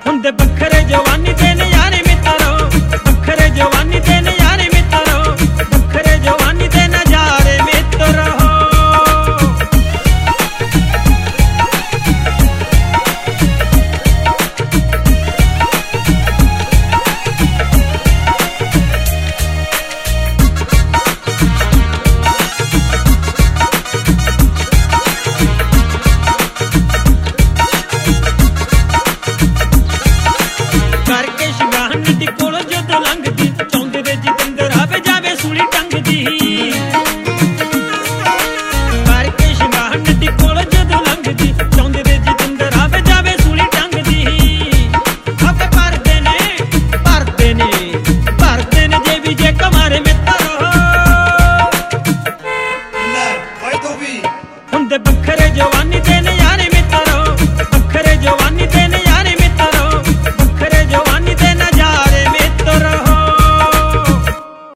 ਹੁੰਦੇ ਵੱਖਰੇ ਜਵਾਨੀ ਦੇ ਨਜ਼ਾਰੇ ਮਿੱਤਰੋ, ਵੱਖਰੇ ਜਵਾਨੀ ਦੇ ਨਜ਼ਾਰੇ ਮਿੱਤਰੋ, ਵੱਖਰੇ ਜਵਾਨੀ ਦੇ ਨਜ਼ਾਰੇ ਮਿੱਤਰੋ। ਕਰਕੇ ਸ਼ਿਗਾਨ ਦੀ ਕੋਲ ਜਦੋਂ ਲੰਘਦੀ, ਚਾਹੁੰਦੇ ਦੇ ਜਤਿੰਦਰ ਆਵੇ ਜਾਵੇ ਸੂਲੀ ਟੰਗਦੀ। ਕਰਕੇ ਸ਼ਿਗਾਨ ਦੀ ਕੋਲ ਜਦੋਂ ਲੰਘਦੀ, ਚਾਹੁੰਦੇ ਦੇ ਜਤਿੰਦਰ ਆਵੇ ਜਾਵੇ ਸੂਲੀ ਟੰਗਦੀ। ਆਪੇ ਭਰਦੇ ਨੇ ਭਰਦੇ ਨੇ ਭਰਦੇ ਨੇ ਜੇ ਵੀ ਜੇ ਕਮਾਰੇ ਮਿੱਤਰੋ, ਹੁੰਦੇ